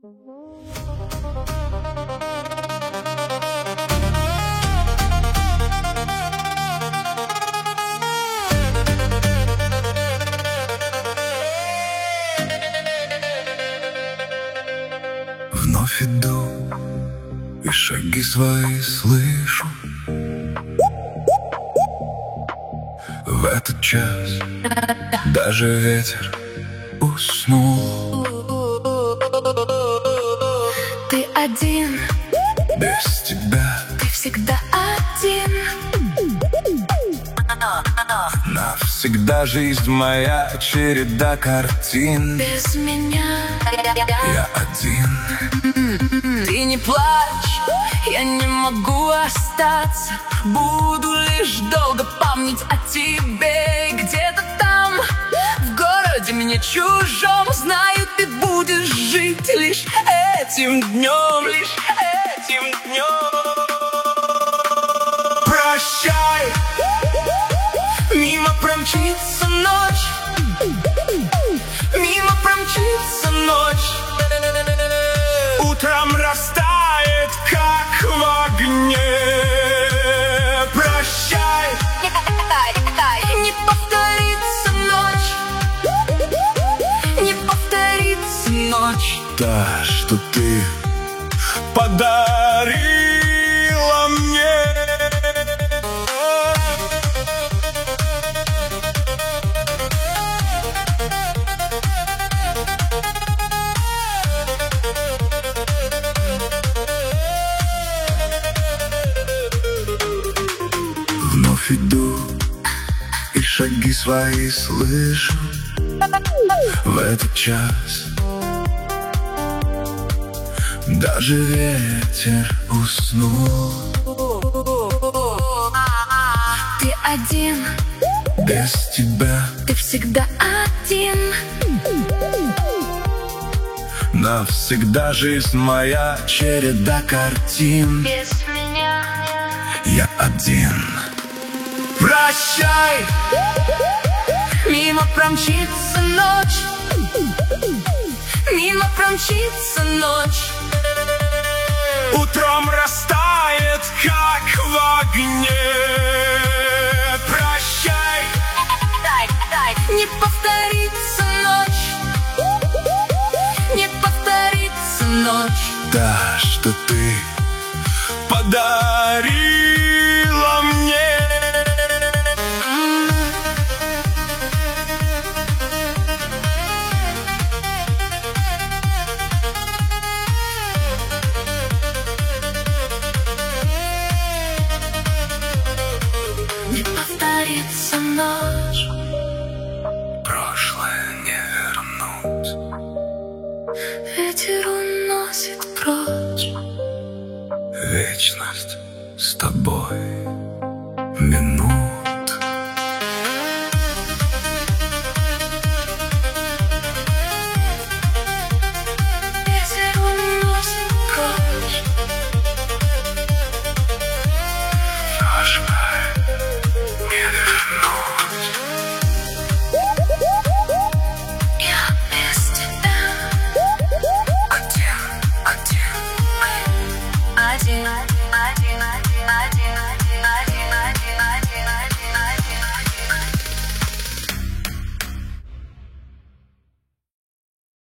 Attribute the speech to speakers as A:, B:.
A: Вновь иду, и шаги свои слышу. В этот час даже ветер уснул.
B: Ты один,
A: Без тебя
B: ты всегда один.
A: навсегда жизнь моя, череда картин.
B: Без меня
A: Я один.
B: ты не плачь, я не могу остаться. Буду лишь долго помнить о тебе. Где-то там, в городе мне чужом, знаю, ты будешь жить лишь этим днем. Лишь этим днем.
A: Прощай,
B: Мимо промчится ночь, мимо промчится ночь.
A: утром растает, как в огне. Прощай,
B: Не повторится ночь, не повторится ночь.
A: та, что ты подарила мне. Вновь иду, и шаги свои слышу. В этот час даже ветер уснул.
B: Ты один,
A: Без тебя
B: ты всегда один.
A: навсегда жизнь моя, череда картин.
B: Без меня
A: Я один. Прощай,
B: мимо промчится ночь, мимо промчится ночь.
A: утром растает, как в огне. Прощай,
B: Не повторится ночь, не повторится ночь.
A: та, что ты подарила мне.
B: Не повторится ночь.
A: Прошлое не вернуть.
B: Ветер уносит прочь.
A: Вечность с тобой.